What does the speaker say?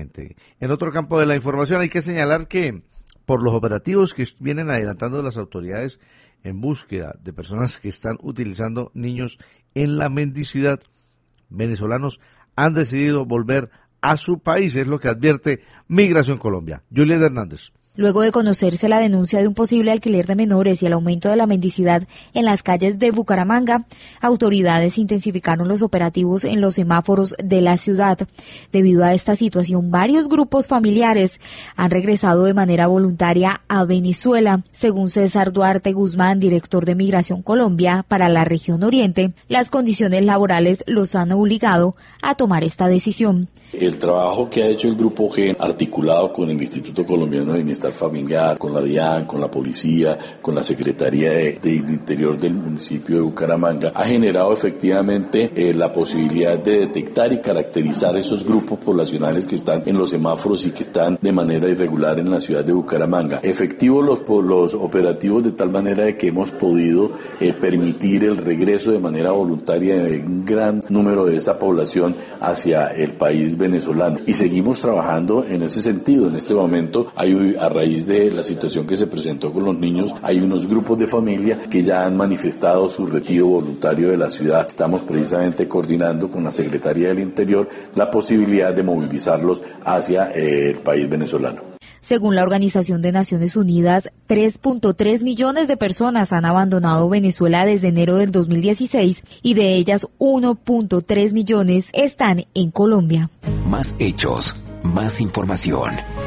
Exactamente. En otro campo de la información hay que señalar que por los operativos que vienen adelantando las autoridades en búsqueda de personas que están utilizando niños en la mendicidad, venezolanos han decidido volver a su país, es lo que advierte Migración Colombia. Julieta Hernández. Luego de conocerse la denuncia de un posible alquiler de menores y el aumento de la mendicidad en las calles de Bucaramanga, autoridades intensificaron los operativos en los semáforos de la ciudad. Debido a esta situación, varios grupos familiares han regresado de manera voluntaria a Venezuela. Según César Duarte Guzmán, director de Migración Colombia para la región Oriente, las condiciones laborales los han obligado a tomar esta decisión. El trabajo que ha hecho el Grupo G, articulado con el Instituto Colombiano de Bienestar Familiar, con la DIAN, con la Policía, con la Secretaría del Interior del municipio de Bucaramanga, ha generado efectivamente la posibilidad de detectar y caracterizar esos grupos poblacionales que están en los semáforos y que están de manera irregular en la ciudad de Bucaramanga. Efectivos los operativos de tal manera de que hemos podido permitir el regreso de manera voluntaria de un gran número de esa población hacia el país venezolano. Y seguimos trabajando en ese sentido. En este momento a raíz de la situación que se presentó con los niños, hay unos grupos de familia que ya han manifestado su retiro voluntario de la ciudad. Estamos precisamente coordinando con la Secretaría del Interior la posibilidad de movilizarlos hacia el país venezolano. Según la Organización de Naciones Unidas, 3.3 millones de personas han abandonado Venezuela desde enero del 2016 y de ellas 1.3 millones están en Colombia. Más hechos, más información.